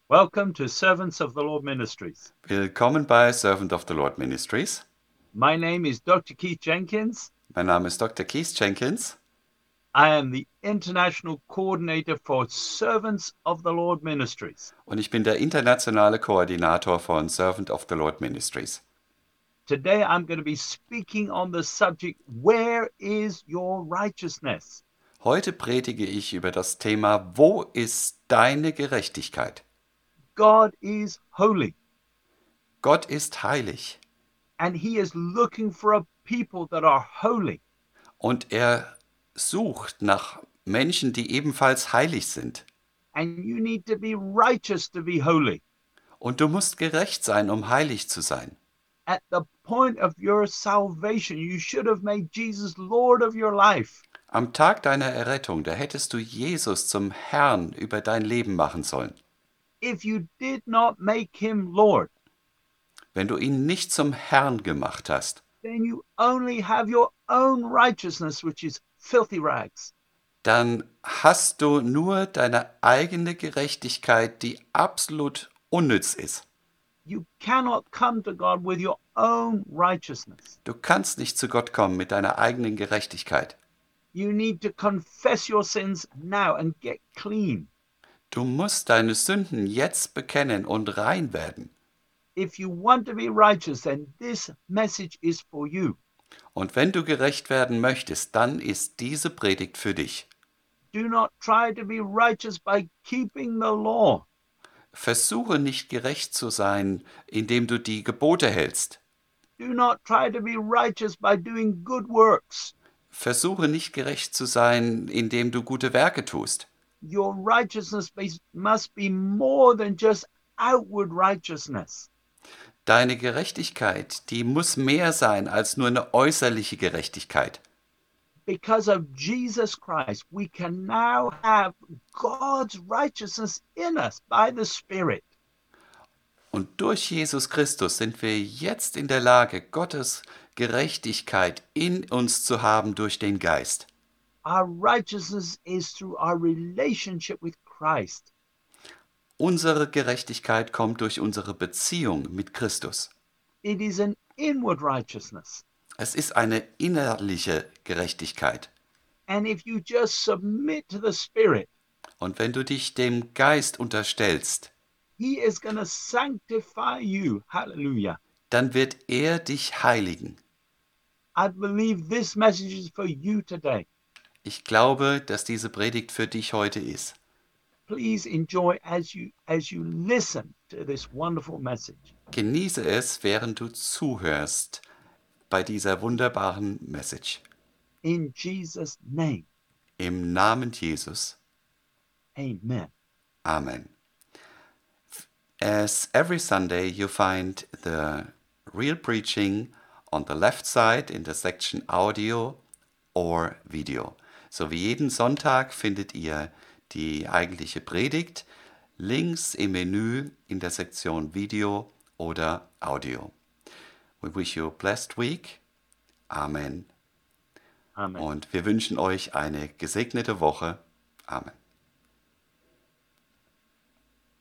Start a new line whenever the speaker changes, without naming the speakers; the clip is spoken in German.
Welcome to Servants of the Lord Ministries.
Willkommen bei Servant of the Lord Ministries.
My name is Dr. Keith Jenkins.
Mein Name ist Dr. Keith Jenkins.
I am the International Coordinator for Servants of the Lord Ministries.
Und ich bin der internationale Koordinator von Servant of the Lord Ministries.
Today I'm going to be speaking on the subject, where is your righteousness?
Heute predige ich über das Thema, wo ist deine Gerechtigkeit?
God is holy,
Gott ist heilig
and he is looking for a people that are holy.
und er sucht nach Menschen, die ebenfalls heilig sind.
And you need to be righteous to be holy.
Und du musst gerecht sein, um heilig zu sein.
At the point of your salvation, you should have made Jesus Lord of your life.
Am Tag deiner Errettung, da hättest du Jesus zum Herrn über dein Leben machen sollen.
If you did not make him Lord,
Wenn du ihn nicht zum Herrn gemacht hast,
then you only have your own righteousness, which is filthy rags.
dann hast du nur deine eigene Gerechtigkeit, die absolut unnütz ist.
You cannot come to God with your own righteousness.
Du kannst nicht zu Gott kommen mit deiner eigenen Gerechtigkeit.
You need to confess your sins now and get clean.
Du musst deine Sünden jetzt bekennen und rein werden.
If you want to be righteous, then this message is for you.
Und wenn du gerecht werden möchtest, dann ist diese Predigt für dich.
Do not try to be righteous by keeping the law.
Versuche nicht gerecht zu sein, indem du die Gebote hältst.
Do not try to be righteous by doing good works.
Versuche nicht gerecht zu sein, indem du gute Werke tust.
Your righteousness must be more than just outward righteousness.
Deine Gerechtigkeit, die muss mehr sein als nur eine äußerliche Gerechtigkeit.
Because of Jesus Christ, we can now have God's righteousness in us by the Spirit.
Und durch Jesus Christus sind wir jetzt in der Lage, Gottes Gerechtigkeit in uns zu haben durch den Geist.
Our righteousness is through our relationship with Christ.
Unsere Gerechtigkeit kommt durch unsere Beziehung mit Christus.
It is an inward righteousness.
Es ist eine innerliche Gerechtigkeit.
And if you just submit to the Spirit,
Und wenn du dich dem Geist unterstellst,
He is going to sanctify you. Hallelujah.
dann wird er dich heiligen.
I believe this message is for you today.
Ich glaube, dass diese Predigt für dich heute ist.
Please enjoy as you listen to this wonderful message.
Genieße es, während du zuhörst bei dieser wunderbaren Message.
In Jesus' name,
Im Namen Jesus.
amen.
Amen. As every Sunday you find the real preaching on the left side in the section Audio or Video. So wie jeden Sonntag findet ihr die eigentliche Predigt links im Menü in der Sektion Video oder Audio. We wish you a blessed week. Amen.
Amen.
Und wir wünschen euch eine gesegnete Woche. Amen.